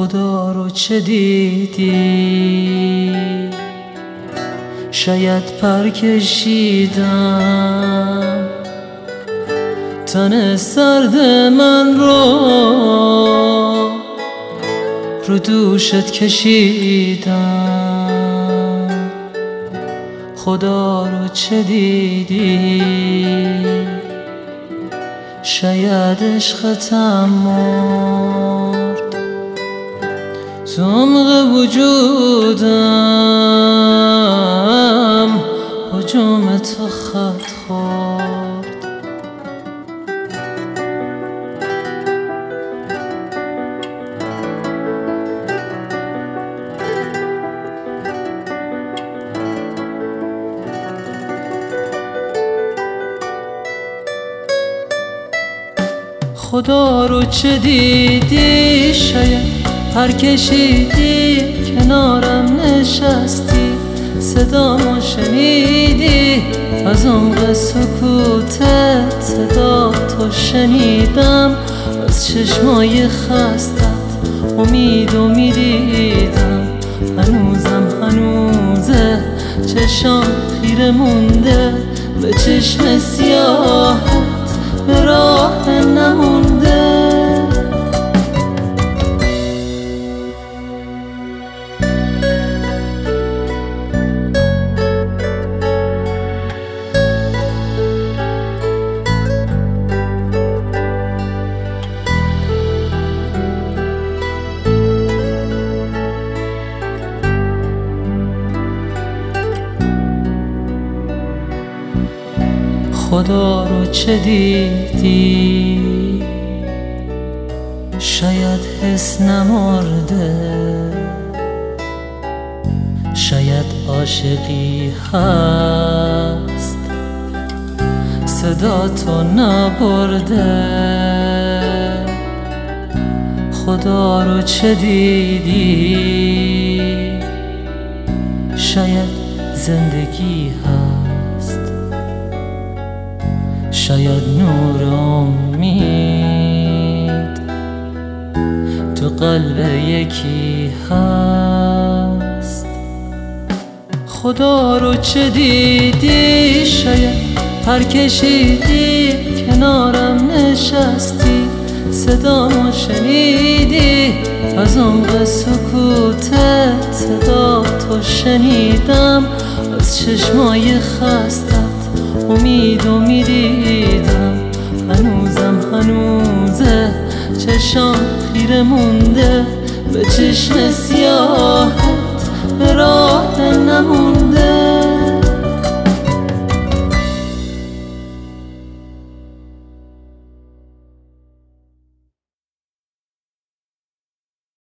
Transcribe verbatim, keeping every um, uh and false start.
خدا رو چه دیدی؟ شاید پر کشیدم تن سرد من رو رو دوشت کشیدم. خدا رو چه دیدی؟ شاید عشقتم مرد تو عمق وجودم هجوم تو خط خورد. خدا رو چه دیدی؟ شاید پر کشیدی کنارم نشستی صدامو شنیدی از عمق سکوتت صدا تو شنیدم از چشمای خستت امیدو میدیدم. هنوزم هنوزه چشام خیره مونده به چشم سیاهت به راه نمونده. خدا رو چه دیدی؟ شاید حس نمرده شاید عاشقی هست صدا تو نبرده. خدا رو چه دیدی؟ شاید زندگی هست شاید نور امید تو قلب یکی هست. خدا رو چه دیدی؟ شاید پر کشیدی کنارم نشستی صدامو شنیدی از عمق سکوتت صدا تو شنیدم از چشمای خستت امیدو میدیدم. هنوزم هنوزه چشام خیره مونده به چشم سیاهت به راه نمونده.